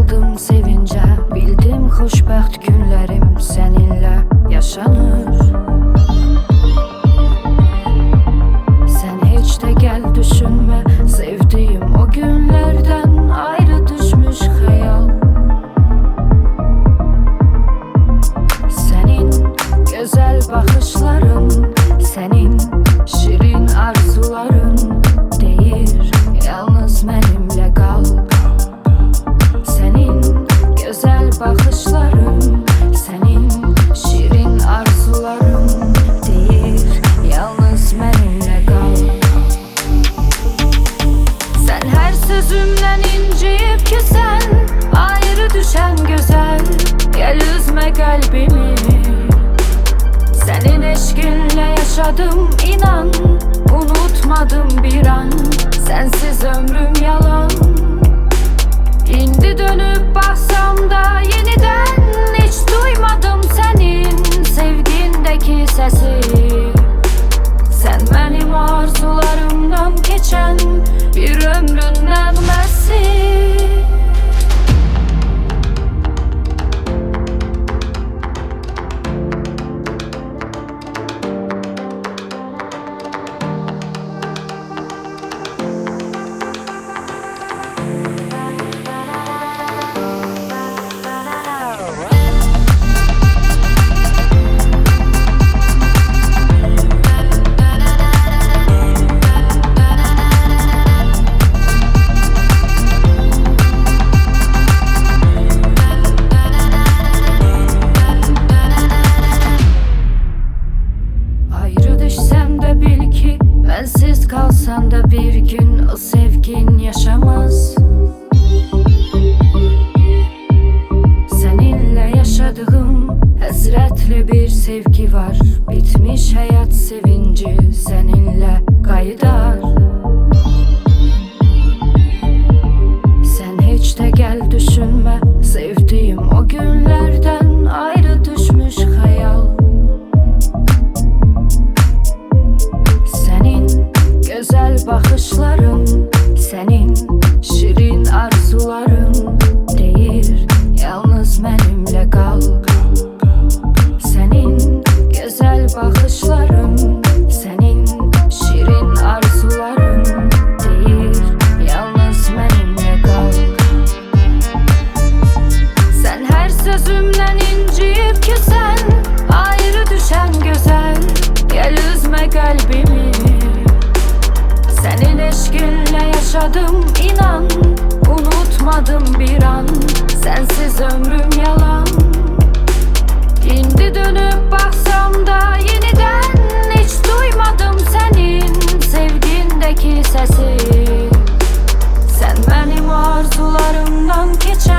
daldım sevince. Bildim xoşbəxt günlərim səninlə yaşanır. Sən heç də gəl düşünmə, sevdiyim o günlərdən ayrı düşmüş xəyal. Sənin gözəl baxışların, sənin şirin arzuların deyir, yalnız mənimlə qal. Sənin gözəl baxışların, sənin şirin arzuların deyir, yalnız mənimlə qal. Sən hər sözümdən inciyib ki sən ayrı düşən gözəl, gəl üzmə qəlbimi. Sənin eşqinlə yaşadım, inan, unutmadım bir an. Sənsiz ömrüm yalan. İndi dönüb baxsam da yenidən heç duymadım sənin sevgindəki səsi. Sən mənim arzularımdan keçən bir ömrün nəğməsi. Bensiz kalsan da bir gün o sevgin yaşamaz. Seninle yaşadığım həsrətli bir sevgi var. Bitmiş hayat sevinci seninle qaydar. Sen hiç de gel düşünme, sevdiğim o günlerden ayrı düşmüş hayal. Güzel baxışların, sənin şirin arzuların deyir, yalnız mənimlə qal. Sənin gözəl baxışların, sənin şirin arzuların deyir, yalnız mənimlə qal. Sən hər sözümdən inciyib ki sən ayrı düşən gözəl, gəl üzmə qəlbimi. Senin eşqinlə yaşadım, inan, unutmadım bir an. Sensiz ömrüm yalan. İndi dönüb baxsam da yenidən heç duymadım sənin sevgindəki səsi. Sən mənim arzularımdan keçən